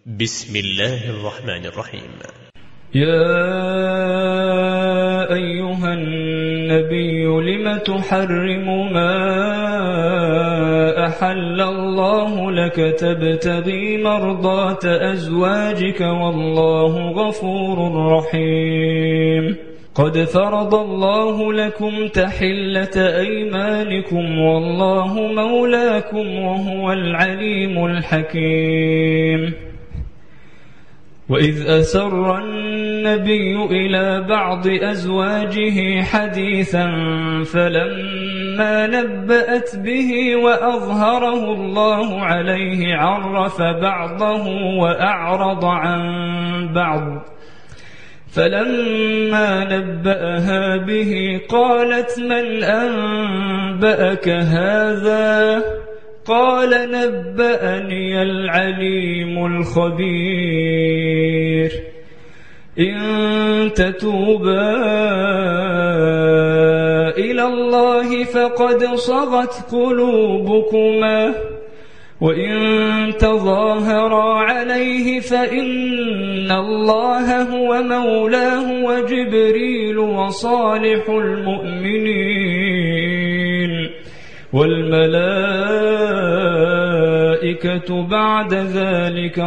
بسم الله الرحمن الرحيم. يا أيها النبي لم تحرم ما أحل الله لك تبتغي مرضات أزواجك والله غفور رحيم. قد فرض الله لكم تحلة أيمانكم والله مولاكم وهو العليم الحكيم. وإذ أسر النبي إلى بعض أزواجه حديثا فلما نبأت به وأظهره الله عليه عرف بعضه وأعرض عن بعض، فلما نبأها به قالت من أنبأك هذا؟ قال نبأني العليم الخبير. إن تتوبا إلى الله فقد صغت قلوبكما، وإن تظاهرا عليه فإن الله هو مولاه وجبريل وصالح المؤمنين والملائكة بعد ذلك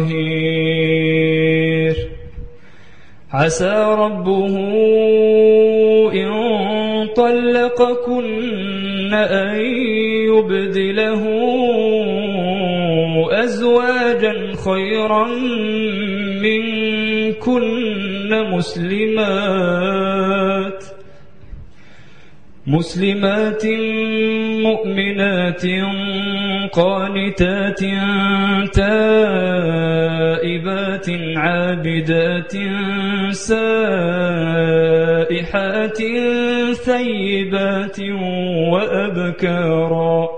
ظهير. عسى ربه إن طلقكن أن يبدله أزواجا خيرا منكن مسلمات مؤمنات قانتات تائبات عابدات سائحات ثيبات وأبكارا.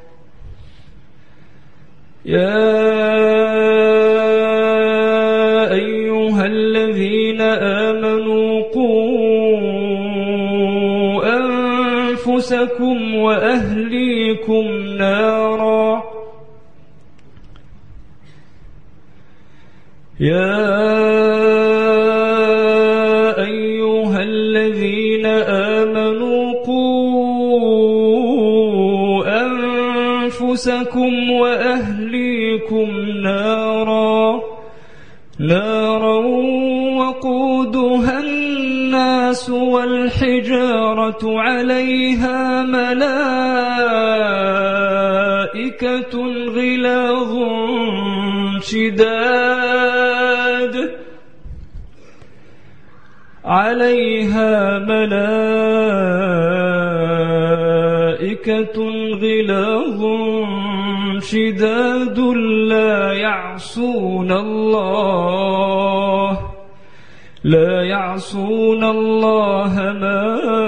يا أيها الذين آمنوا قوا أنفسكم وأهليكم نارا. يا أيها الذين آمنوا قوا أنفسكم وأهليكم نارا وقودها الناس والحجارة عليها ملائكة غلاظ شداد لا يعصون الله ما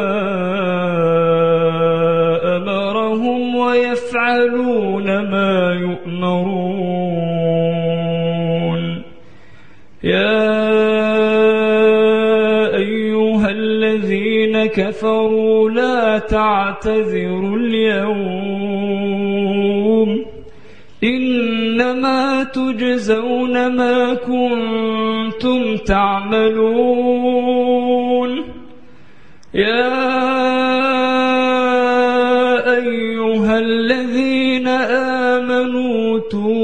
أمرهم ويفعلون ما يؤمرون. يا أيها الذين كفروا لا تعتذروا اليوم إنما تجزون ما كنتم تعملون. يا أيها الذين آمنوا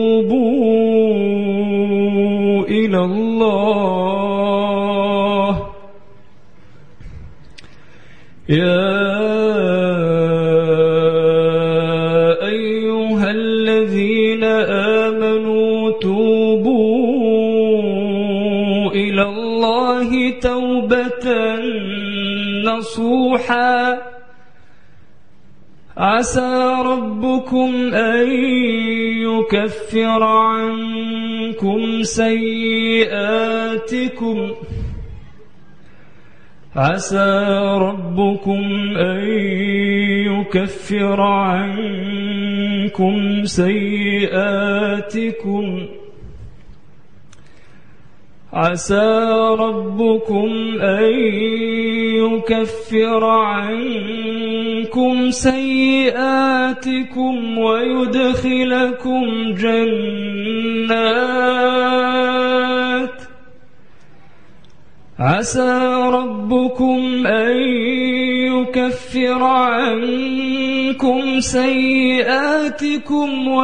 توبوا إلى الله. يا أيها الذين آمنوا توبوا إلى الله توبة نصوحا عسى ربكم أن يكفر عنكم سيئاتكم عسى ربكم أن يكفر عنكم سيئاتكم ويدخلكم جنات عسى ربكم أن يكفر عنكم سيئاتكم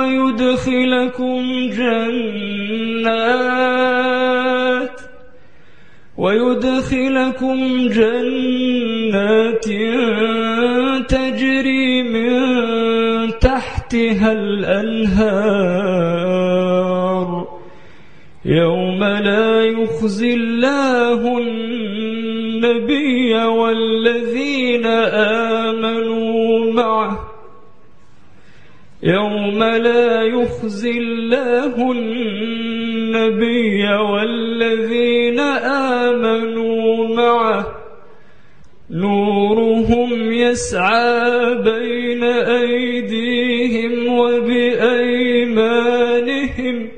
ويدخلكم جنات تجري من تحتها الأنهار يوم لا يخزي الله النبي والذين آمنوا معه يوم لا يخزي الله النبي والذين آمنوا معه نورهم يسعى بين أيديهم وبأيمانهم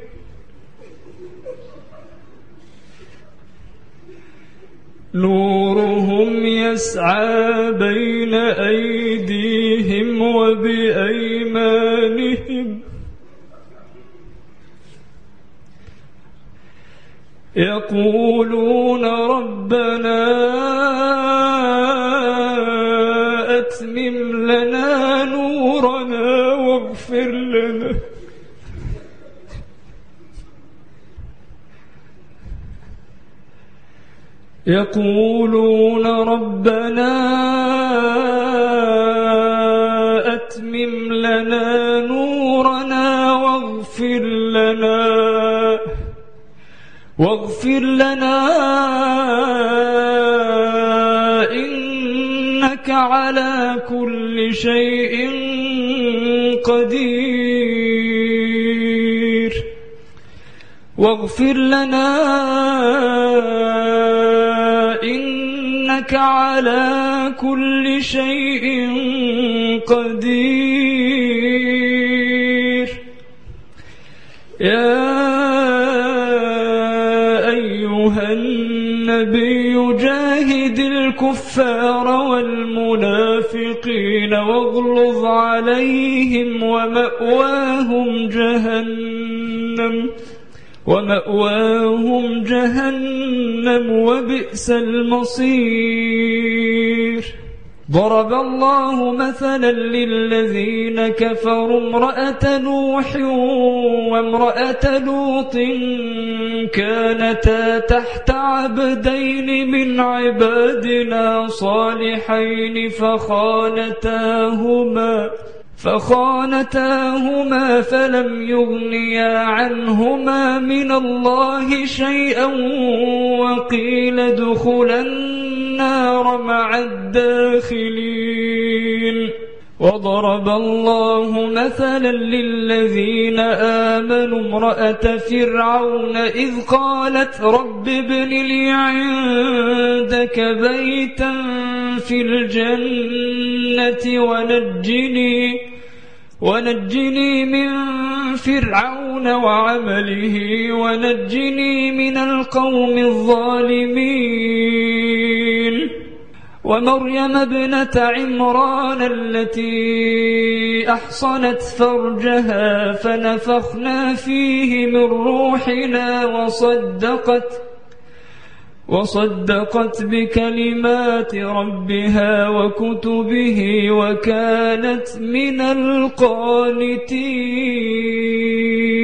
نورهم يسعى بين أيديهم وبأيمانهم يقولون ربنا أتمم لنا نورنا واغفر لنا يقولون ربنا أتمم لنا نورنا واغفر لنا إنك على كل شيء قدير واغفر لنا إنك على كل شيء قدير يا أيها النبي جاهد الكفار والمنافقين واغلظ عليهم ومأواهم جهنم وبئس المصير ضرب الله مثلا للذين كفروا امرأة نوح وامرأة لوط كانتا تحت عبدين من عبادنا صالحين فخانتاهما فلم يغنيا عنهما من الله شيئا وقيل ادخلا النار مع الداخلين وضرب الله مثلا للذين آمنوا امرأة فرعون إذ قالت رب ابن لي عندك بيتا في الجنة ونجني من فرعون وعمله ونجني من القوم الظالمين ومريم ابنة عمران التي أحصنت فرجها فنفخنا فيه من روحنا وصدقت بكلمات ربها وكتبه وكانت من القانتين.